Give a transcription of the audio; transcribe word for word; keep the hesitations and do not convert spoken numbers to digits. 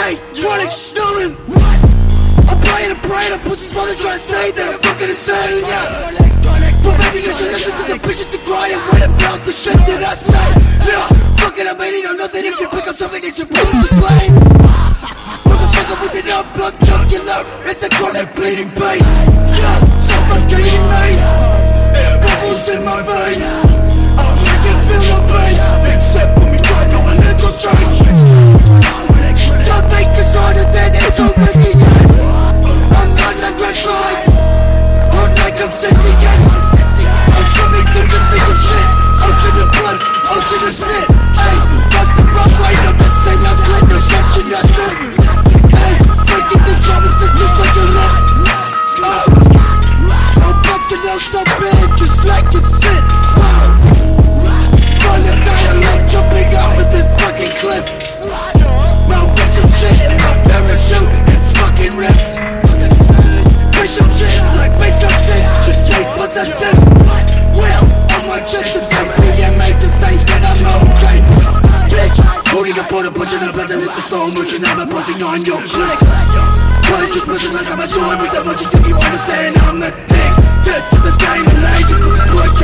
Hey, chronic snoring. I'm praying and praying, and pussies wanna try and say that I'm fucking insane, yeah. But maybe you should listen to the bitches to cry and what about the shit that I say. Yeah, fucking I'm waiting on nothing. If you pick up something, it should prove this blame. Motherfucker with an unplugged jugular, it's a chronic bleeding pain. Yeah, suffocating me, bubbles in my veins. I'm making feel the pain, except when we try to a little strange. Time make us harder than it's already is. I'm not like red lines, or like I'm sentient. I'm swimming through the single shit, ocean of blood, ocean of spit. Hey, watch the wrong way, no this ain't no clit, no stretching, no slip. Hey, breaking these promises just like a look. Oh, I'm busting out so big, just like a sit. Run the tire like jumping off of this fucking cliff. My wings of shit and my parachute is fucking ripped. Push some shit like bass gun shit, just stay positive. Well, on my chest to take me and make to say that I'm okay. Bitch, holding a porta, pushing a button, hit the stone, pushing I'm posting on your click. But it's just pushing like I'm a joint with that much you think you understand. I'm addicted to this game and lazy.